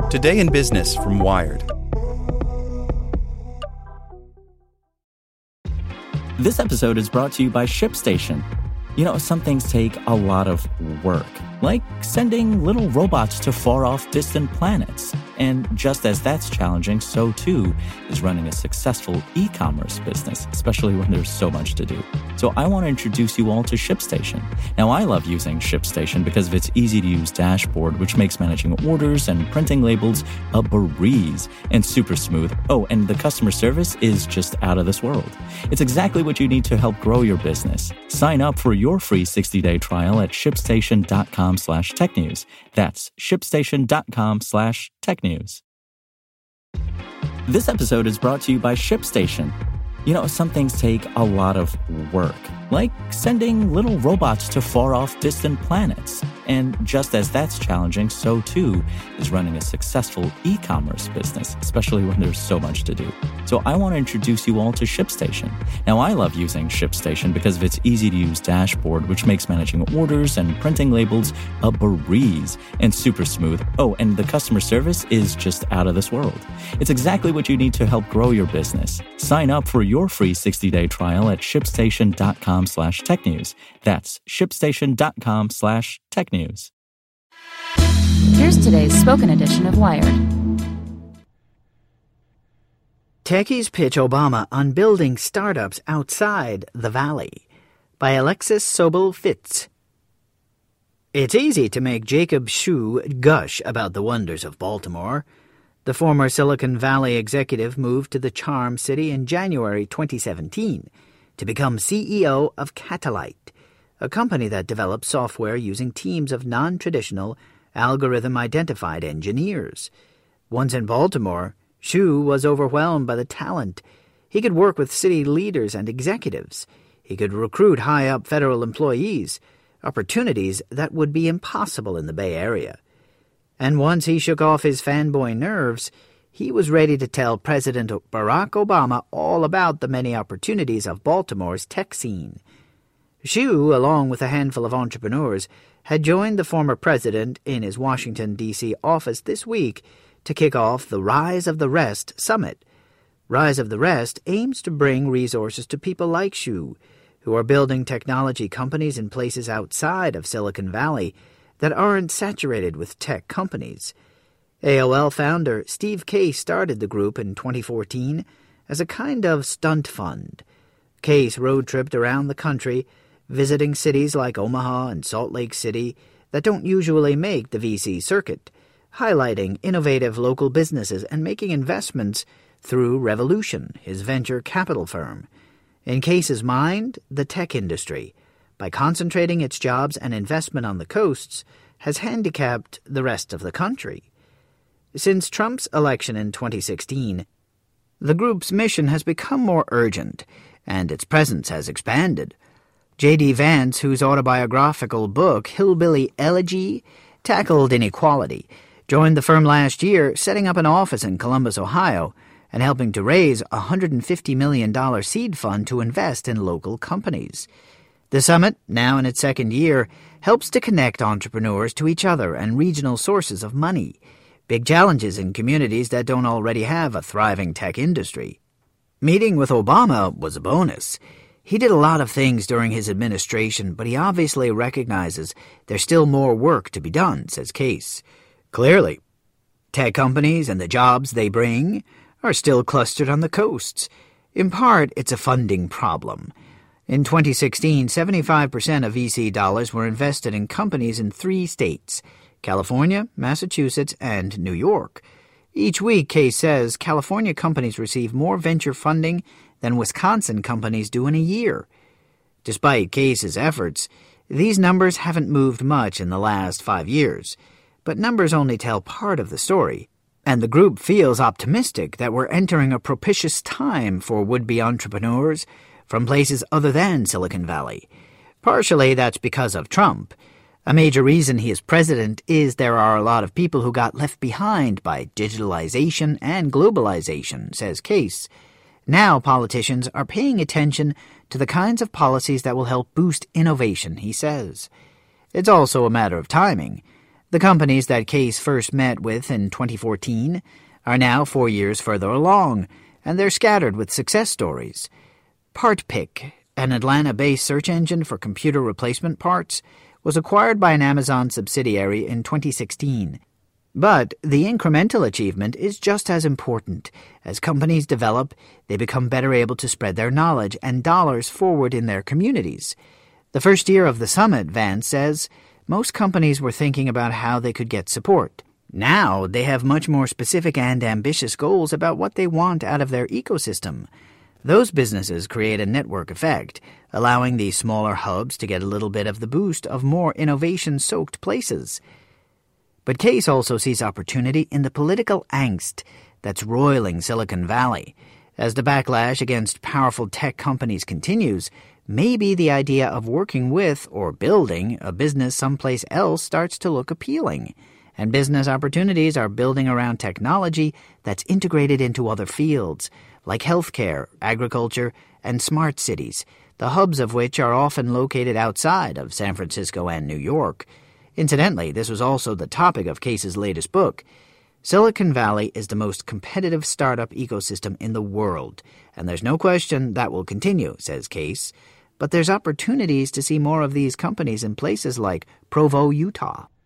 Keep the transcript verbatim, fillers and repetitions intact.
Today in Business from Wired. This episode is brought to you by ShipStation. You know, some things take a lot of work, like sending little robots to far-off distant planets. And just as that's challenging, so too is running a successful e-commerce business, especially when there's so much to do. So I want to introduce you all to ShipStation. Now, I love using ShipStation because of its easy-to-use dashboard, which makes managing orders and printing labels a breeze and super smooth. Oh, and the customer service is just out of this world. It's exactly what you need to help grow your business. Sign up for your free sixty-day trial at shipstation.com slash tech news. That's shipstation.com slash tech news. This episode is brought to you by ShipStation. You know, some things take a lot of work, like sending little robots to far-off distant planets. And just as that's challenging, so too is running a successful e-commerce business, especially when there's so much to do. So I want to introduce you all to ShipStation. Now, I love using ShipStation because of its easy-to-use dashboard, which makes managing orders and printing labels a breeze and super smooth. Oh, and the customer service is just out of this world. It's exactly what you need to help grow your business. Sign up for your free sixty-day trial at shipstation.com slash tech news. That's shipstation.com slash tech news. Here's today's spoken edition of Wired. Techies pitch Obama on building startups outside the Valley by Alexis Sobel-Fitz. It's easy to make Jacob Shu gush about the wonders of Baltimore. The former Silicon Valley executive moved to the Charm City in January twenty seventeen to become C E O of Catalyte, a company that develops software using teams of non-traditional, algorithm-identified engineers. Once in Baltimore, Shu was overwhelmed by the talent. He could work with city leaders and executives. He could recruit high-up federal employees, opportunities that would be impossible in the Bay Area. And once he shook off his fanboy nerves, he was ready to tell President Barack Obama all about the many opportunities of Baltimore's tech scene. Shu, along with a handful of entrepreneurs, had joined the former president in his Washington, D C office this week to kick off the Rise of the Rest Summit. Rise of the Rest aims to bring resources to people like Shu, who are building technology companies in places outside of Silicon Valley that aren't saturated with tech companies. A O L founder Steve Case started the group in twenty fourteen as a kind of stunt fund. Case road-tripped around the country, visiting cities like Omaha and Salt Lake City that don't usually make the V C circuit, highlighting innovative local businesses and making investments through Revolution, his venture capital firm. In Case's mind, the tech industry, by concentrating its jobs and investment on the coasts, has handicapped the rest of the country. Since Trump's election in twenty sixteen, the group's mission has become more urgent, and its presence has expanded. J D. Vance, whose autobiographical book, Hillbilly Elegy, tackled inequality, joined the firm last year, setting up an office in Columbus, Ohio, and helping to raise a one hundred fifty million dollars seed fund to invest in local companies. The summit, now in its second year, helps to connect entrepreneurs to each other and regional sources of money, big challenges in communities that don't already have a thriving tech industry. Meeting with Obama was a bonus. He did a lot of things during his administration, but he obviously recognizes there's still more work to be done, says Case. Clearly, tech companies and the jobs they bring are still clustered on the coasts. In part, it's a funding problem. In twenty sixteen, seventy-five percent of V C dollars were invested in companies in three states, California, Massachusetts, and New York. Each week, Case says, California companies receive more venture funding than Wisconsin companies do in a year. Despite Case's efforts, these numbers haven't moved much in the last five years. But numbers only tell part of the story, and the group feels optimistic that we're entering a propitious time for would-be entrepreneurs from places other than Silicon Valley. Partially that's because of Trump. A major reason he is president is there are a lot of people who got left behind by digitalization and globalization, says Case. Now politicians are paying attention to the kinds of policies that will help boost innovation, he says. It's also a matter of timing. The companies that Case first met with in twenty fourteen are now four years further along, and they're scattered with success stories. PartPick, an Atlanta-based search engine for computer replacement parts, was acquired by an Amazon subsidiary in twenty sixteen. But the incremental achievement is just as important. As companies develop, they become better able to spread their knowledge and dollars forward in their communities. The first year of the summit, Vance says, most companies were thinking about how they could get support. Now they have much more specific and ambitious goals about what they want out of their ecosystem. Those businesses create a network effect, allowing these smaller hubs to get a little bit of the boost of more innovation-soaked places. But Case also sees opportunity in the political angst that's roiling Silicon Valley. As the backlash against powerful tech companies continues, maybe the idea of working with or building a business someplace else starts to look appealing, and business opportunities are building around technology that's integrated into other fields, like healthcare, agriculture, and smart cities, the hubs of which are often located outside of San Francisco and New York. Incidentally, this was also the topic of Case's latest book. Silicon Valley is the most competitive startup ecosystem in the world, and there's no question that will continue, says Case. But there's opportunities to see more of these companies in places like Provo, Utah.